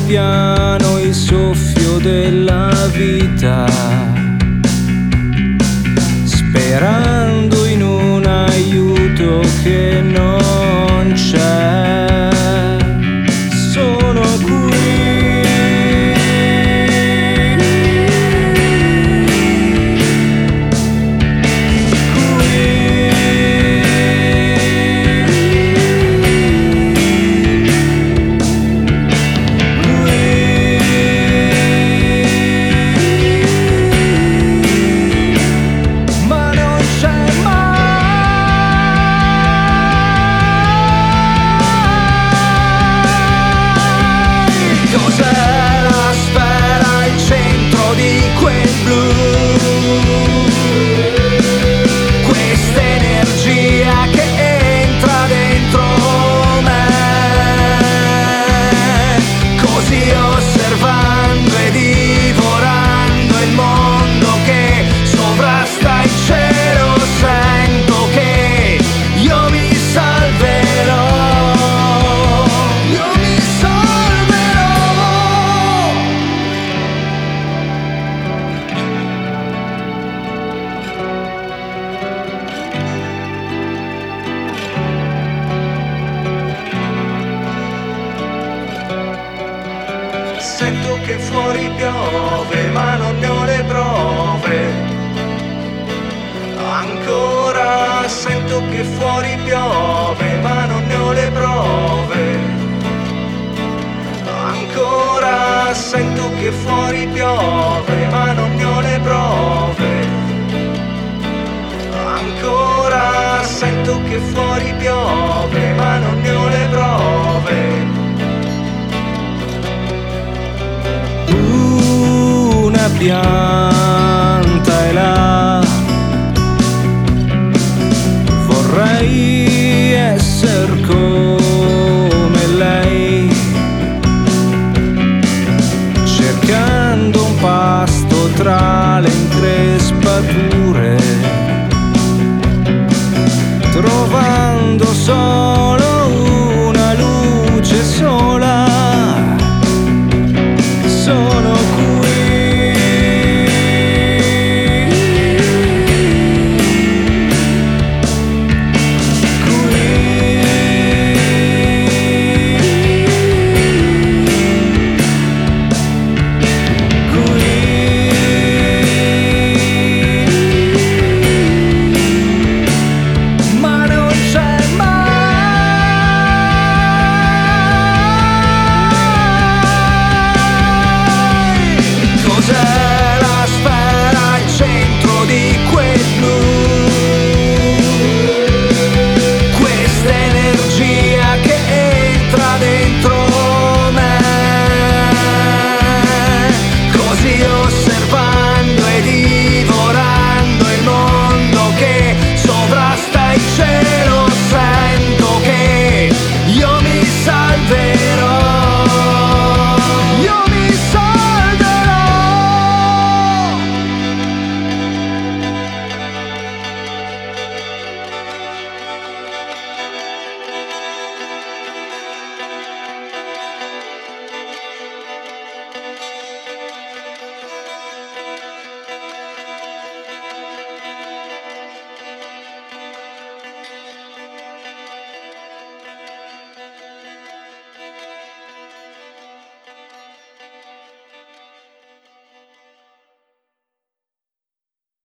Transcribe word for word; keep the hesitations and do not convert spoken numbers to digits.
piano il soffio della vita, sperando in un aiuto che non c'è. Sono qui, sento che fuori piove ma non ne ho le prove. Ancora sento che fuori piove ma non ne ho le prove. Ancora sento che fuori piove ma non ne ho le prove. Ancora sento che fuori piove ma non ne ho le prove. Una pianta